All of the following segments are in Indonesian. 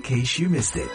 case you missed it.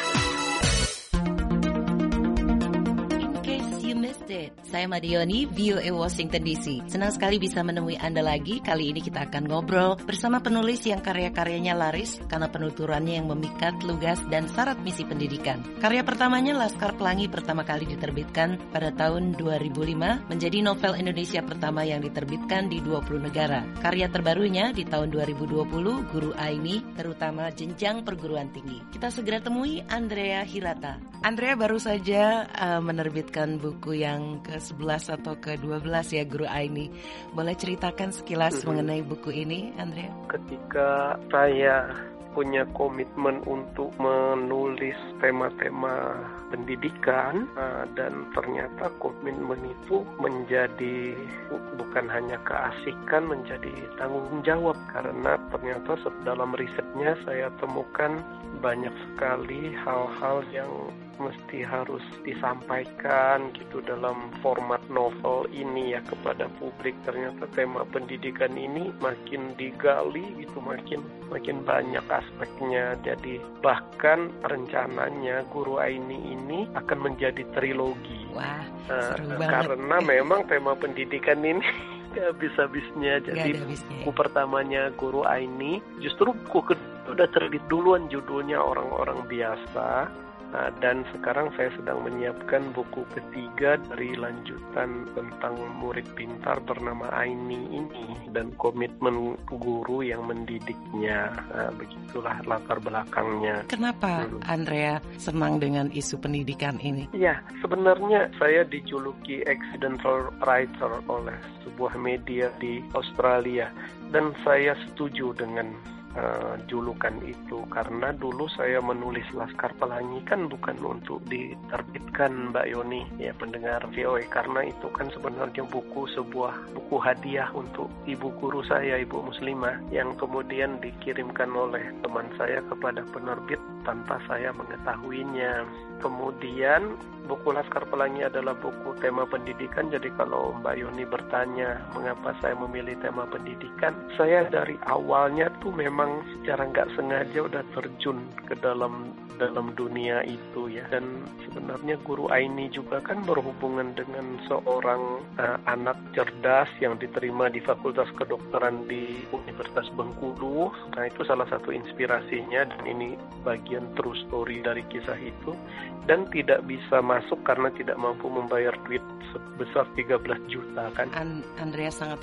Saya Madioni, VOA Washington DC. Senang sekali bisa menemui Anda lagi. Kali ini kita akan ngobrol bersama penulis yang karya-karyanya laris karena penuturannya yang memikat, lugas, dan syarat misi pendidikan. Karya pertamanya Laskar Pelangi pertama kali diterbitkan pada tahun 2005, menjadi novel Indonesia pertama yang diterbitkan di 20 negara. Karya terbarunya di tahun 2020, Guru Aini, terutama jenjang perguruan tinggi. Kita segera temui Andrea Hirata. Andrea baru saja menerbitkan buku yang ke-11 atau ke-12 ya, Guru Aini. Boleh ceritakan sekilas mengenai buku ini, Andrea? Ketika saya punya komitmen untuk menulis tema-tema pendidikan, dan ternyata komitmen itu menjadi bukan hanya keasikan, menjadi tanggung jawab, karena ternyata dalam risetnya saya temukan banyak sekali hal-hal yang mesti harus disampaikan gitu dalam format novel ini ya kepada publik. Ternyata tema pendidikan ini makin digali gitu, makin banyak aspeknya. Jadi bahkan rencananya Guru Aini ini akan menjadi trilogi. Wah, seru banget. Karena memang tema pendidikan ini gak habis-habisnya. Jadi buku pertamanya Guru Aini, justru buku kedua udah terbit duluan, judulnya Orang-orang Biasa. Dan sekarang saya sedang menyiapkan buku ketiga dari lanjutan tentang murid pintar bernama Aini ini dan komitmen guru yang mendidiknya. Begitulah latar belakangnya. Kenapa Andrea senang dengan isu pendidikan ini? Ya, sebenarnya saya dijuluki accidental writer oleh sebuah media di Australia, dan saya setuju dengan julukan itu, karena dulu saya menulis Laskar Pelangi kan bukan untuk diterbitkan, Mbak Yoni, ya pendengar VOA, karena itu kan sebenarnya sebuah buku hadiah untuk ibu guru saya, ibu muslimah, yang kemudian dikirimkan oleh teman saya kepada penerbit tanpa saya mengetahuinya. Kemudian buku Laskar Pelangi adalah buku tema pendidikan, jadi kalau Mbak Yoni bertanya mengapa saya memilih tema pendidikan, saya dari awalnya tuh memang secara nggak sengaja udah terjun ke dalam dunia itu ya. Dan sebenarnya Guru Aini juga kan berhubungan dengan seorang anak cerdas yang diterima di Fakultas Kedokteran di Universitas Bengkulu. Nah, itu salah satu inspirasinya, dan ini bagian true story dari kisah itu. Dan tidak bisa masuk karena tidak mampu membayar duit sebesar 13 juta kan. Andrea sangat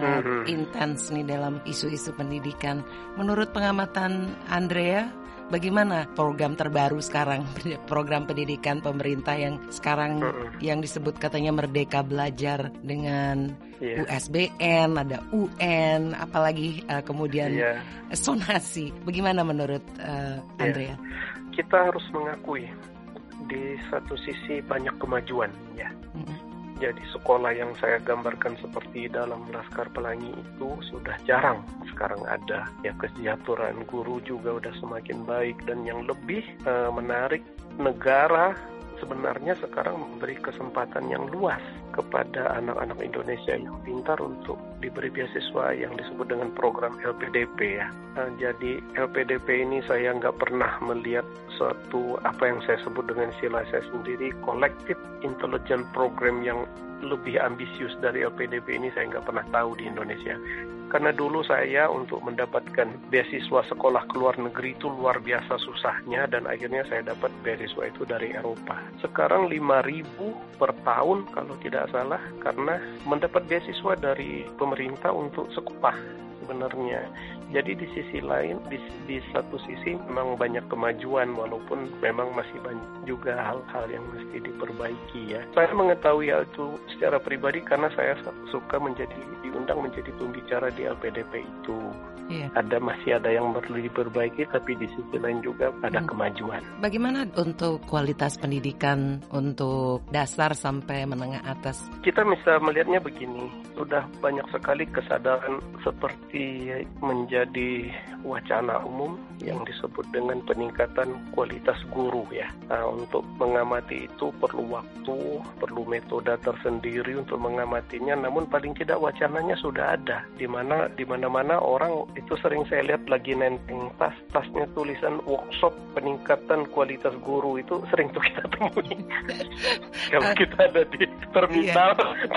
intens nih dalam isu-isu pendidikan. Menurut pengamatan Andrea, bagaimana program terbaru sekarang, program pendidikan pemerintah yang sekarang yang disebut katanya Merdeka Belajar dengan USBN, ada UN, apalagi kemudian sonasi. Bagaimana menurut Andrea? Kita harus mengakui di satu sisi banyak kemajuan ya. Jadi sekolah yang saya gambarkan seperti dalam Laskar Pelangi itu sudah jarang sekarang ada. Ya, kesejahteraan guru juga udah semakin baik, dan yang lebih menarik, negara sebenarnya sekarang memberi kesempatan yang luas kepada anak-anak Indonesia yang pintar untuk diberi beasiswa yang disebut dengan program LPDP ya. Jadi LPDP ini saya nggak pernah melihat suatu apa yang saya sebut dengan istilah saya sendiri Collective Intelligence Program yang lebih ambisius dari LPDP ini saya nggak pernah tahu di Indonesia. Karena dulu saya untuk mendapatkan beasiswa sekolah ke luar negeri itu luar biasa susahnya, dan akhirnya saya dapat beasiswa itu dari Eropa. Sekarang 5.000 per tahun kalau tidak salah, karena mendapat beasiswa dari pemerintah untuk sekolah sebenarnya. Jadi di sisi lain, di satu sisi memang banyak kemajuan, walaupun memang masih banyak juga hal-hal yang mesti diperbaiki ya. Saya mengetahui hal itu secara pribadi karena saya suka diundang menjadi pembicara di LPDP itu. Masih ada yang perlu diperbaiki, tapi di sisi lain juga ada kemajuan. Bagaimana untuk kualitas pendidikan untuk dasar sampai menengah atas? Kita bisa melihatnya begini, sudah banyak sekali kesadaran seperti masih menjadi wacana umum yang disebut dengan peningkatan kualitas guru ya. Nah, untuk mengamati itu perlu waktu, perlu metode tersendiri untuk mengamatinya, namun paling tidak wacananya sudah ada. Di mana-mana orang itu sering saya lihat lagi nenteng tasnya tulisan workshop peningkatan kualitas guru, itu sering tuh kita temui. Kalau kita ada di terminal,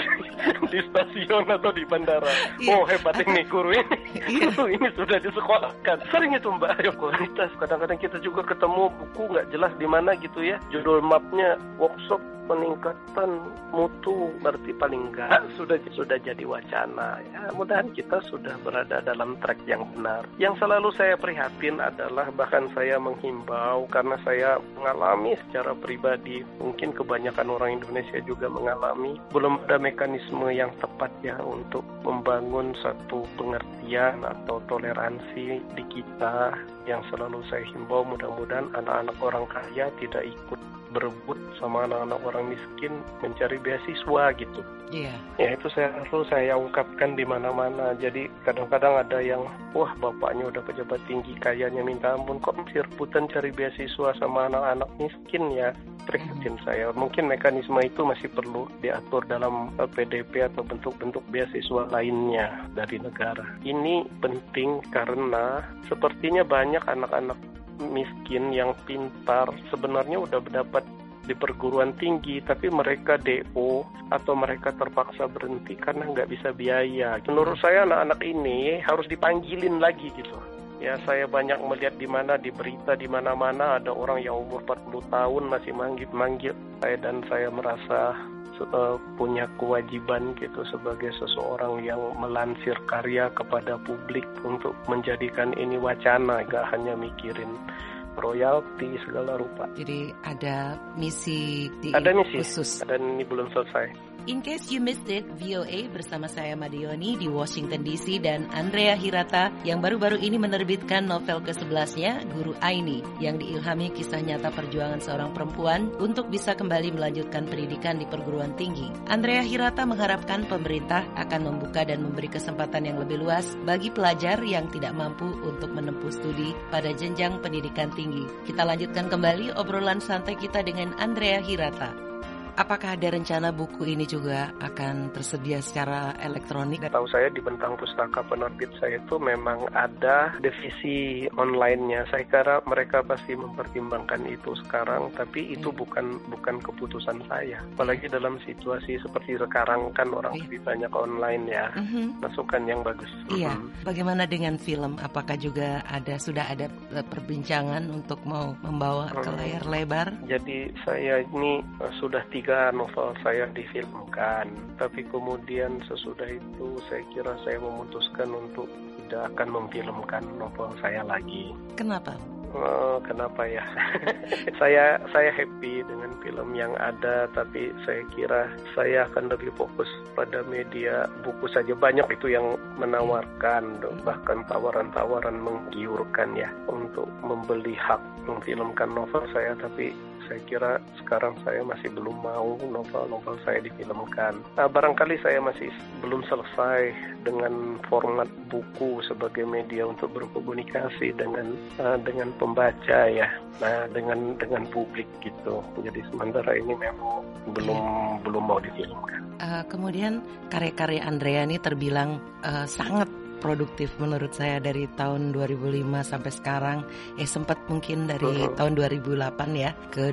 di stasiun atau di bandara. Oh, hebat ini guru ini. Ini sudah disekolahkan. Sering itu Mbak, ayo kualitas. Kadang-kadang kita juga ketemu buku nggak jelas di mana gitu ya. Judul mapnya workshop peningkatan mutu, berarti paling enggak sudah jadi wacana. Ya, mudah-mudahan kita sudah berada dalam track yang benar. Yang selalu saya prihatin adalah, bahkan saya menghimbau karena saya mengalami secara pribadi, mungkin kebanyakan orang Indonesia juga mengalami, belum ada mekanisme yang tepat ya untuk membangun satu pengertian atau toleransi di kita. Yang selalu saya himbau, mudah-mudahan anak-anak orang kaya tidak ikut berebut sama anak-anak orang miskin mencari beasiswa gitu. Iya. Ya itu saya ungkapkan di mana-mana. Jadi kadang-kadang ada yang, wah bapaknya udah pejabat tinggi, kayanya minta ampun, kok masih rebutan cari beasiswa sama anak-anak miskin ya. Prihatin saya. Mungkin mekanisme itu masih perlu diatur dalam PDP atau bentuk-bentuk beasiswa lainnya dari negara. Ini penting karena sepertinya banyak anak-anak miskin yang pintar sebenarnya udah mendapat di perguruan tinggi, tapi mereka DO atau mereka terpaksa berhenti karena nggak bisa biaya. Menurut saya anak-anak ini harus dipanggilin lagi gitu. Ya, saya banyak melihat di berita di mana-mana ada orang yang umur 40 tahun masih manggil saya, dan saya merasa punya kewajiban gitu sebagai seseorang yang melansir karya kepada publik untuk menjadikan ini wacana, gak hanya mikirin royalti segala rupa. Jadi ada misi khusus. Dan ini belum selesai. In case you missed it, VOA bersama saya Madioni di Washington DC dan Andrea Hirata yang baru-baru ini menerbitkan novel ke-11-nya, Guru Aini, yang diilhami kisah nyata perjuangan seorang perempuan untuk bisa kembali melanjutkan pendidikan di perguruan tinggi. Andrea Hirata mengharapkan pemerintah akan membuka dan memberi kesempatan yang lebih luas bagi pelajar yang tidak mampu untuk menempuh studi pada jenjang pendidikan tinggi. Kita lanjutkan kembali obrolan santai kita dengan Andrea Hirata. Apakah ada rencana buku ini juga akan tersedia secara elektronik? Tahu saya di Bentang Pustaka penerbit saya itu memang ada divisi online-nya. Saya kira mereka pasti mempertimbangkan itu sekarang, tapi itu bukan keputusan saya. Apalagi dalam situasi seperti sekarang kan orang lebih banyak online ya. Masukan yang bagus. Iya. Bagaimana dengan film? Apakah juga sudah ada perbincangan untuk mau membawa ke layar lebar? Jadi saya ini sudah 3 novel saya difilmkan, tapi kemudian sesudah itu saya kira saya memutuskan untuk tidak akan memfilmkan novel saya lagi. Kenapa? Kenapa ya? Saya happy dengan film yang ada, tapi saya kira saya akan lebih fokus pada media buku saja. Banyak itu yang menawarkan, bahkan tawaran-tawaran menggiurkan ya untuk membeli hak memfilmkan novel saya, tapi saya kira sekarang saya masih belum mau novel-novel saya difilmkan. Barangkali saya masih belum selesai dengan format buku sebagai media untuk berkomunikasi dengan pembaca ya, dengan publik gitu. Jadi sementara ini memang belum mau difilmkan. Kemudian karya-karya Andrea ini terbilang sangat produktif menurut saya dari tahun 2005 sampai sekarang. Sempat mungkin dari tahun 2008 ya ke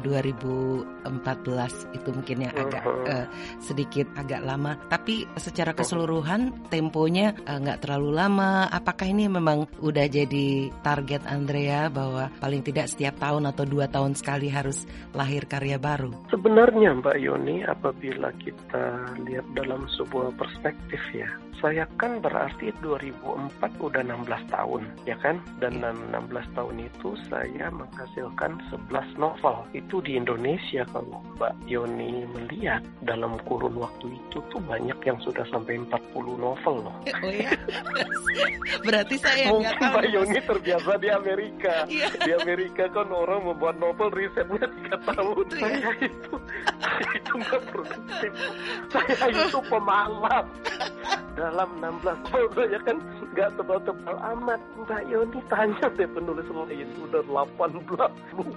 2014 itu mungkin yang agak sedikit agak lama. Tapi secara keseluruhan temponya nggak terlalu lama. Apakah ini memang udah jadi target Andrea bahwa paling tidak setiap tahun atau 2 tahun sekali harus lahir karya baru? Sebenarnya Mbak Yoni, apabila kita lihat dalam sebuah perspektif ya, saya kan berarti 2004 udah 16 tahun, ya kan? Dan 16 tahun itu saya menghasilkan 11 novel. Itu di Indonesia, kalau Mbak Yoni melihat dalam kurun waktu itu tuh banyak yang sudah sampai 40 novel loh. Oh ya? Berarti saya mungkin Mbak Yoni terbiasa di Amerika. Di Amerika kan orang membuat novel risetnya 3 tahun. Saya itu nggak produktif. Saya itu pemalas. dalam 16 tahun saya kan nggak tebal-tebal amat. Mbak Yoni tanya deh penulis lain udah 18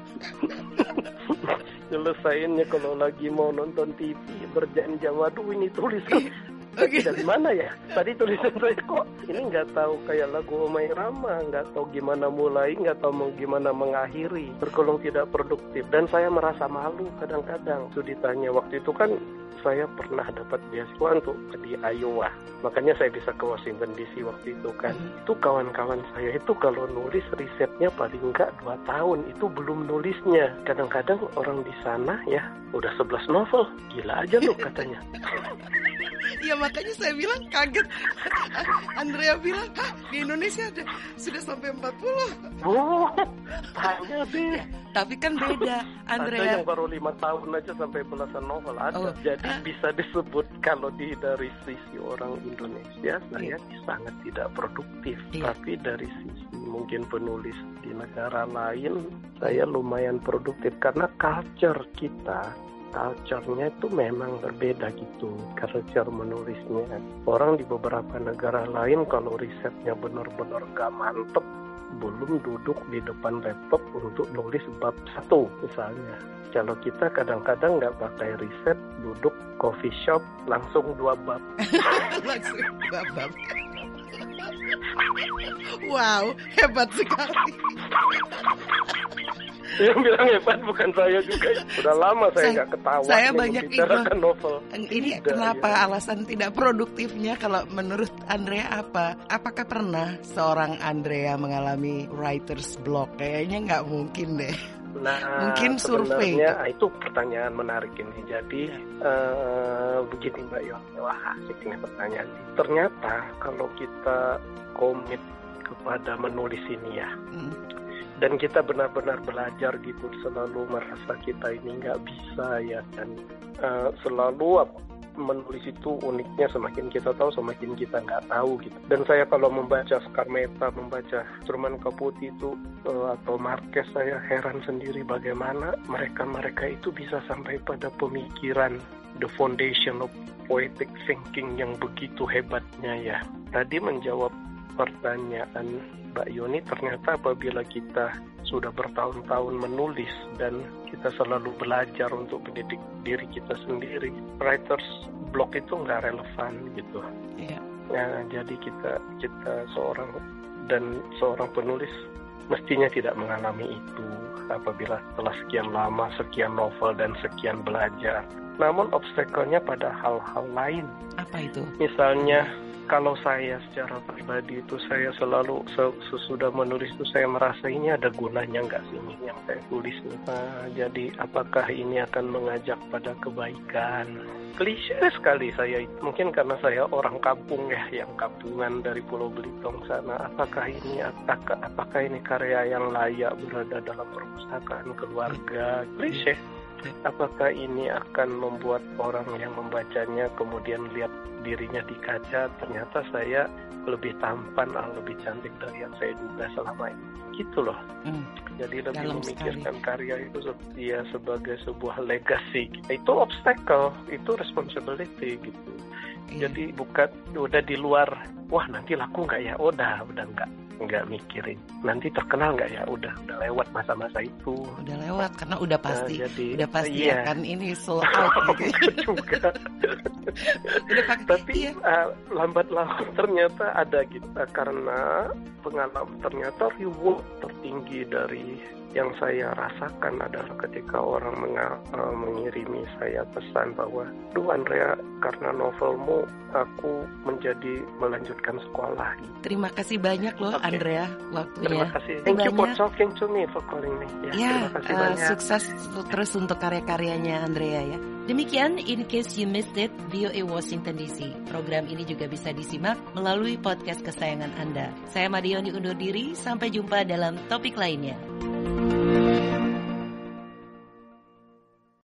nyelesainnya kalau lagi mau nonton TV berjam-jam. Waduh, ini tulisan dari mana ya? Tadi tulisan saya kok ini nggak tahu kayak lagu Omai Rama, nggak tahu gimana mulai, nggak tahu mau gimana mengakhiri, tergolong tidak produktif. Dan saya merasa malu kadang-kadang. Itu ditanya waktu itu kan saya pernah dapat beasiswa untuk di Iowa, makanya saya bisa ke Washington DC waktu itu kan. Itu kawan-kawan saya itu kalau nulis risetnya paling enggak 2 tahun, itu belum nulisnya. Kadang-kadang orang di sana ya udah 11 novel, gila aja loh katanya. Ya makanya saya bilang kaget. Andrea bilang, di Indonesia sudah sampai 40. Oh, tanya deh. Tapi kan beda, Andrea. Ada yang baru 5 tahun aja sampai belasan novel ada. Jadi bisa disebut kalau dari sisi orang Indonesia saya sangat tidak produktif. Tapi dari sisi mungkin penulis di negara lain saya lumayan produktif karena culture-nya itu memang berbeda gitu, culture menulisnya. Orang di beberapa negara lain kalau risetnya benar-benar gak mantep, belum duduk di depan laptop untuk nulis bab 1 misalnya. Kalau kita kadang-kadang gak pakai riset, duduk coffee shop langsung 2 bab. Langsung 2 bab. Wow, hebat sekali. Yang bilang hebat bukan saya juga. Udah lama saya nggak ketawa. Saya banyak membicarakan novel. Ini kenapa alasan tidak produktifnya kalau menurut Andrea apa? Apakah pernah seorang Andrea mengalami writer's block? Kayaknya nggak mungkin deh. Nah, mungkin survei. Itu pertanyaan menarik ini. Jadi begini Mbak Yoni, wah asik ini pertanyaan. Ternyata kalau kita komit kepada menulis ini ya. Dan kita benar-benar belajar gitu, selalu merasa kita ini nggak bisa ya kan. Selalu menulis itu uniknya semakin kita tahu semakin kita nggak tahu gitu. Dan saya kalau membaca Scarmetta, membaca Truman Capote itu atau Marquez, saya heran sendiri bagaimana mereka itu bisa sampai pada pemikiran the foundation of poetic thinking yang begitu hebatnya ya. Tadi menjawab pertanyaan Mbak Yoni, ternyata apabila kita sudah bertahun-tahun menulis dan kita selalu belajar untuk mendidik diri kita sendiri, writer's block itu nggak relevan gitu. Iya. Nah, jadi kita seorang penulis mestinya tidak mengalami itu apabila setelah sekian lama, sekian novel dan sekian belajar. Namun obstacle-nya pada hal-hal lain. Apa itu? Misalnya kalau saya secara pribadi itu saya selalu sesudah menulis itu saya merasa ini ada gunanya nggak sih ini yang saya tulis nih. Jadi apakah ini akan mengajak pada kebaikan? Klise sekali saya itu. Mungkin karena saya orang kampung ya, yang kampungan dari Pulau Belitung sana. Apakah ini karya yang layak berada dalam perpustakaan keluarga? Klise. Apakah ini akan membuat orang yang membacanya kemudian lihat dirinya di kaca, ternyata saya lebih tampan, lebih cantik dari yang saya duga selama ini. Gitu loh. Jadi lebih dalam memikirkan sekali. karya itu sebagai sebuah legacy. Itu obstacle, itu responsibility gitu. Jadi bukan udah di luar, wah nanti laku nggak ya? Udah nggak mikirin. Nanti terkenal nggak ya? Udah lewat masa-masa itu. Udah lewat karena udah pasti, iya. Akan ini sold out gitu. Juga. Tapi lambat laun ternyata ada gitu, karena pengalaman ternyata reward tertinggi dari yang saya rasakan adalah ketika orang mengirimi saya pesan bahwa, "Duh Andrea, karena novelmu aku menjadi melanjutkan sekolah." Terima kasih banyak loh Andrea waktunya. Terima kasih. Thank you for talking to me, for calling me. Ya, terima kasih banyak. Sukses terus untuk karya-karyanya Andrea ya. Demikian In Case You Missed It, VOA Washington DC. Program ini juga bisa disimak melalui podcast kesayangan Anda. Saya Madioni undur diri, sampai jumpa dalam topik lainnya.